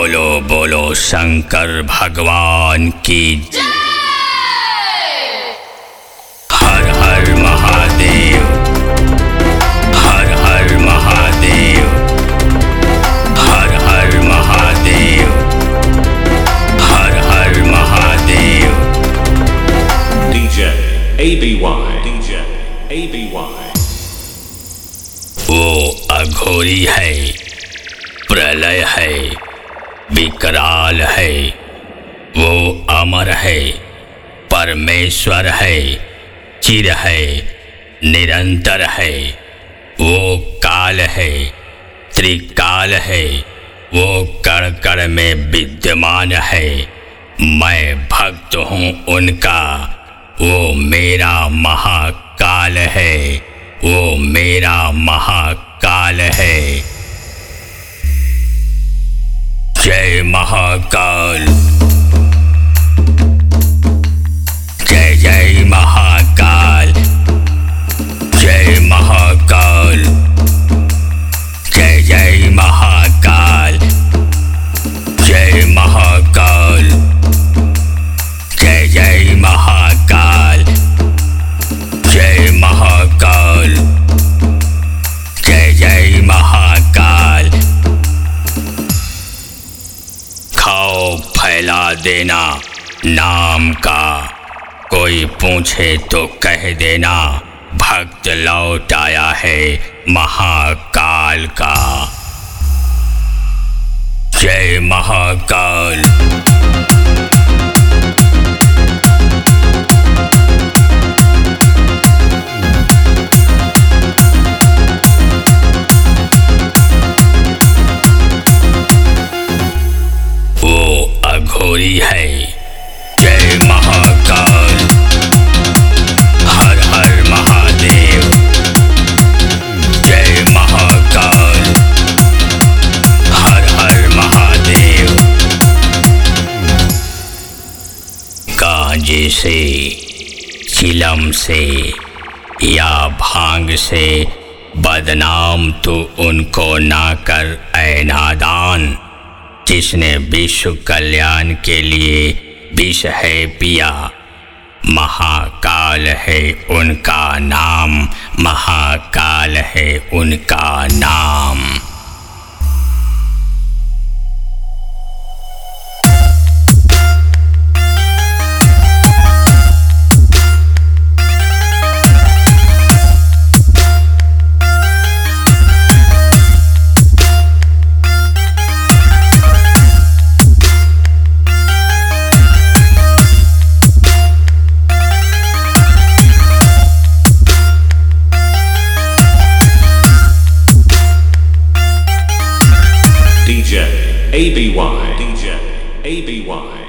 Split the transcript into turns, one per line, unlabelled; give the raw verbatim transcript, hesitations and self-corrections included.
बोलो बोलो शंकर भगवान की जय। हर हर महादेव, हर हर महादेव, हर हर महादेव, हर हर Mahadev.
DJ A B Y, DJ A B Y।
वो अघोरी है, प्रलय है, विकराल है, वो अमर है, परमेश्वर है, चिर है, निरंतर है, वो काल है, त्रिकाल है, वो कण कण में विद्यमान है। मैं भक्त हूँ उनका, वो मेरा महाकाल है, वो मेरा महाकाल है। जय महाकाल, जय जय महाकाल, जय महाकाल, जय जय महाकाल, जय महाकाल, जय जय महाकाल, जय महाकाल, जय जय महाकाल। खाओ फैला देना नाम का, कोई पूछे तो कह देना भक्त लौट आया है महाकाल का। जय महाकाल। अघोरी है, जय महाकाल, हर हर महादेव, जय महाकाल, हर हर महादेव। गांजे से, चिलम से या भांग से बदनाम तो उनको ना कर ऐ नादान, जिसने विश्व कल्याण के लिए विष है पिया। महाकाल है उनका नाम, महाकाल है उनका नाम।
DJ A B Y, DJ A B Y।